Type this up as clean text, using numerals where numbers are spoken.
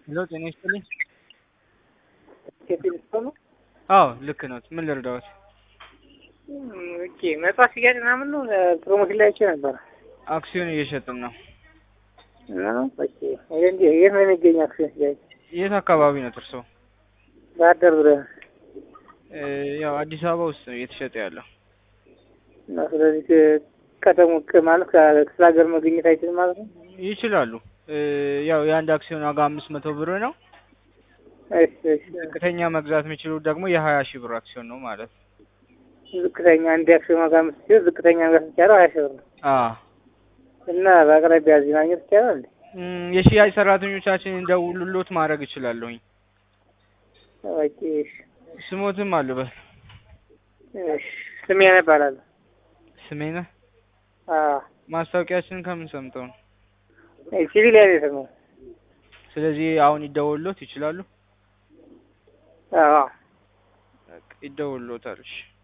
ሄሎ ጤና ይስጥልኝ። ከቴሌፎኑ አዎ ልክ ነው። ምን ልርዳዎት? ኦኬ መጽሐፍ ሽያጭ ምናምን ነው ፕሮሞሽን ላይ አይቼ ነበር። አክሲዮን እየሸጥን ነው። ኦኬ የት ነው የሚገኝ አክሲዮን ሽያጭ? የት አካባቢ ነው እርስዎ? ባህር ዳር ዙሪያ ያው አዲስ አበባ ውስጥ ነው እየተሸጠ ያለው። እና ስለዚህ ከተሙ ማለት ክፍለ ሀገር መገኘት አይችልም ማለት ነው? ይችላሉ። ያው የአንድ አክሲዮን ዋጋ 500 ብር ነው። እሺ ዝቅተኛ መግዛት የሚችሉት ደግሞ የ20 ሺህ ብር አክሲዮን ነው ማለት ነው። ዝቅተኛ አንድ አክሲዮን ዋጋ 5 ዝቅተኛ መግዛት ይቻላል 20 ሺህ ብር ነው። እና በአቅራቢያ እዚህ ማግኘት ይቻላል? የሽያጭ ሰራተኞቻችን እንደውሉሎት ማድረግ እችላለሁኝ። ኦኬ ስሞትም አሉበት። እሺ ስሜነ እባላለሁ። ስሜነ? አዎ። ማስታወቂያችንን ከምን ሰምተው ነው? ሲቪል ያቤት ነው። ስለዚህ አሁን ይደውሉሎት ይችላሉ? አዎ ይደውሉሎታል። እሺ